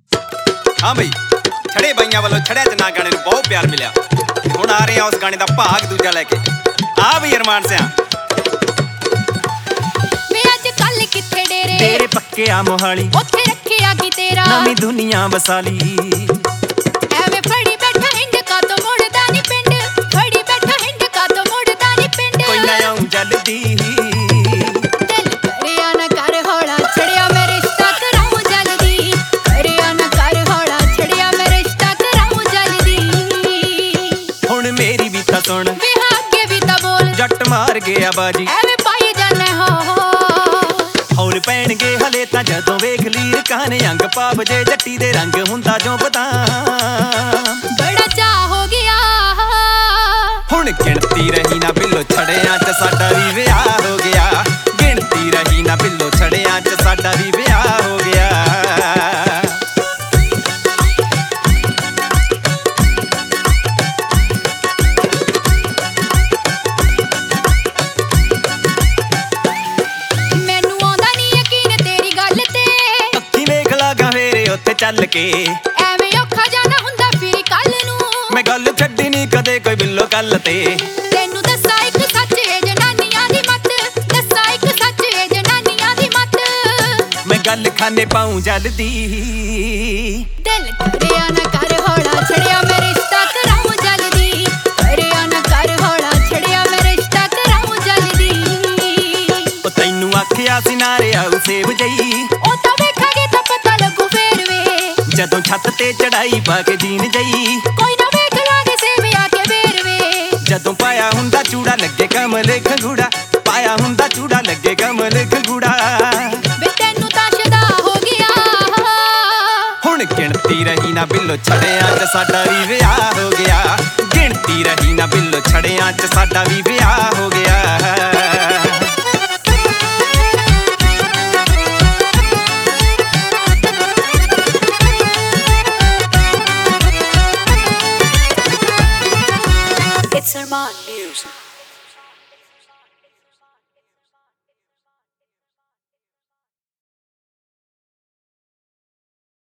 हाँ बई छड़े बाइयां वालों छड़िया जना गाने नूं बहुत प्यार मिलिया। हुण आ रहे हैं उस गाने दा भाग दूजा लैके। आ बई अरमान सिया वे अज कल किथे डेरे तेरे पक्के आ मोहाली ओथे रखिया की तेरा नवीं दुनिया बसाली। एवें फड़ी बैठा हिंड का तो मुड़दा नी पिंड फड़ी बैठा हिंड का तो मुड़दा नी पिंड कोई ना आऊं जल्दी दिल करिया ना कर हौला छड़िया मैं रिश्ता कराऊं जल्दी करिया ना कर हौला छड़िया मैं रिश्ता कराऊं जल्दी हुण मेरी भी तां सुन वे आगे भी तां बोल जट मार गया बाजी एवें पाई जाने हो हौल पैणगे हले तां जदों वेख लीर काने अंग पाप जे जट्टी दे रंग हुंदा जो बदाम बड़ा चा हो गया हुण गिणती रही ना बिल्लो छड़िया च साडा भी विआह हो गया। गिणती रही ना बिल्लो छड़िया च साडा भी विआह हो गया। मैनू आंदा नी यकीन तेरी गल ते अखी वेख लागा फेरे उत्ते चल के एवें औखा जाना हुंदा फिर कल नू मैं गल छड्डी नी कदे कोई बिल्लो गल ते तैनू दस्सा इक सच ए जनानियां दी मत दस्सा इक सच ए जनानियां दी मत मैं गल खाने पाऊं जल्दी दिल करिया ना कर हौला छड़िया मैं रिश्ता कराऊं जल्दी करिया ना कर हौला छड़िया मैं रिश्ता कराऊं जल्दी ओ तैनू आखिया सी नारे आऊ सेब जई ओ तां वेखांगे तां पता लगू फेर वे जदों छत ते चढ़ाई पा के जीन जई कोई ना वेख लागे सेवे आके बेर वे जदों पाया हुंदा चूड़ा लगे कमल खंगूड़ा पाया हुंदा चूड़ा लगे कमल खंगूड़ा वे तैनू तां शदा हो गया हुण गिणती रही ना बिल्लो छड़िया च साडा भी विआह हो गया। गिणती रही